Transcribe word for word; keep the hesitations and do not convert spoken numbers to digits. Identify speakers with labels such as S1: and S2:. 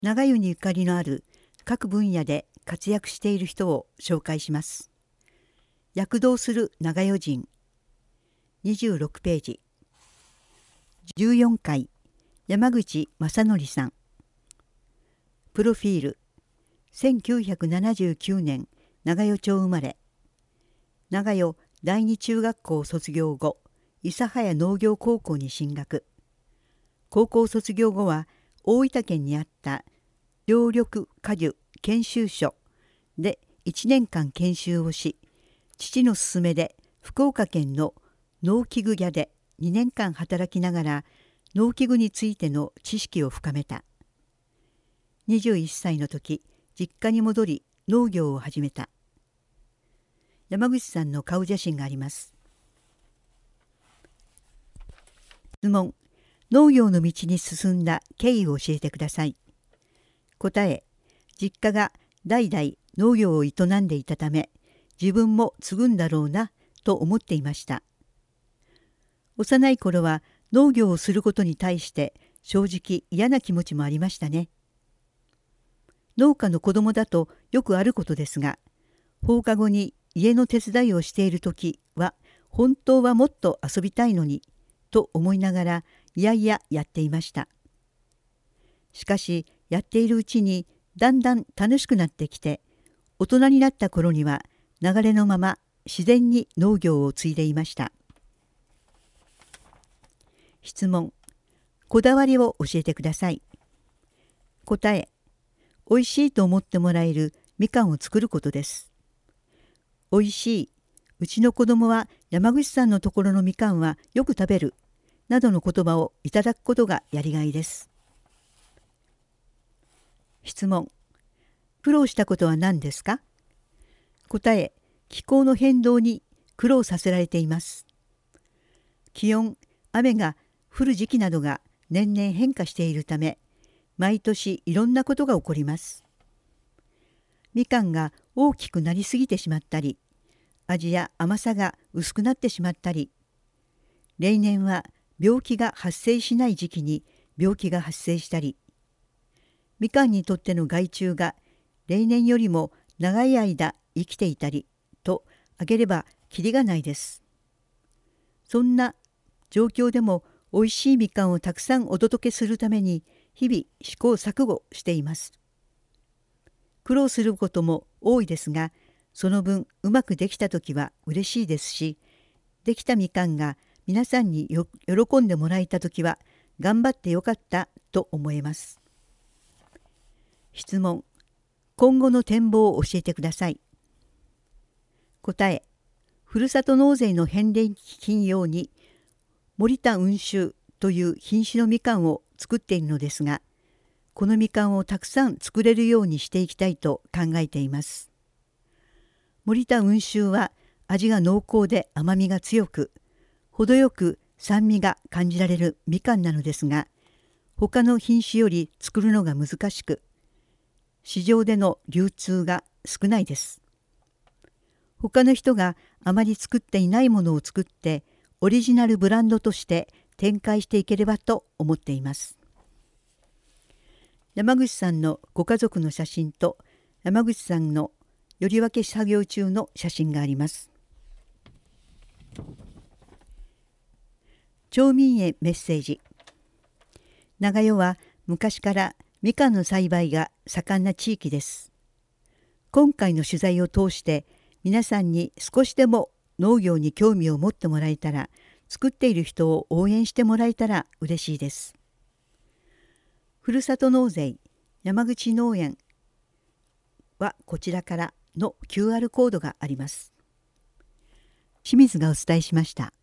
S1: 長湯にゆかりのある各分野で活躍している人を紹介します。躍動する長湯人にじゅうろくページ。じゅうよんかい山口正則さん。プロフィール。せんきゅうひゃくななじゅうきゅうねん長与町生まれ。長与第二中学校卒業後、諫早農業高校に進学。高校卒業後は大分県にあった両緑果樹研修所でいちねんかん研修をし、父の勧めで福岡県の農機具屋でにねんかん働きながら農機具についての知識を深めた。にじゅういっさいの時、実家に戻り農業を始めた。山口さんの顔写真があります。質問。農業の道に進んだ経緯を教えてください。答え。実家が代々農業を営んでいたため、自分も継ぐんだろうなと思っていました。幼い頃は農業をすることに対して正直嫌な気持ちもありましたね。農家の子供だとよくあることですが、放課後に家の手伝いをしている時は本当はもっと遊びたいのにと思いながらいやいややっていました。しかしやっているうちにだんだん楽しくなってきて、大人になった頃には流れのまま自然に農業を継いでいました。質問。こだわりを教えてください。答え。おいしいと思ってもらえるみかんを作ることです。おいしい、うちの子供は山口さんのところのみかんはよく食べる、などの言葉をいただくことがやりがいです。質問。苦労したことは何ですか？答え。気候の変動に苦労させられています。気温、雨が降る時期などが年々変化しているため、毎年いろんなことが起こります。みかんが大きくなりすぎてしまったり、味や甘さが薄くなってしまったり、例年は病気が発生しない時期に病気が発生したり、みかんにとっての害虫が例年よりも長い間生きていたりと挙げればきりがないです。そんな状況でもおいしいみかんをたくさんお届けするために日々試行錯誤しています。苦労することも多いですが、その分うまくできた時は嬉しいですし、できたみかんが皆さんによ喜んでもらえた時は頑張ってよかったと思えます。質問。今後の展望を教えてください。答え。ふるさと納税の返礼品用に森田雲州という品種のみかんを作っているのですが、このみかんをたくさん作れるようにしていきたいと考えています。森田雲州は味が濃厚で甘みが強く、程よく酸味が感じられるみかんなのですが、他の品種より作るのが難しく、市場での流通が少ないです。他の人があまり作っていないものを作って、オリジナルブランドとして展開していければと思っています。山口さんのご家族の写真と山口さんのより分け作業中の写真があります。町民へメッセージ。長与は昔からみかんの栽培が盛んな地域です。今回の取材を通して皆さんに少しでも農業に興味を持ってもらえたら、作っている人を応援してもらえたら嬉しいです。ふるさと納税山口農園はこちらからの キューアール コードがあります。清水がお伝えしました。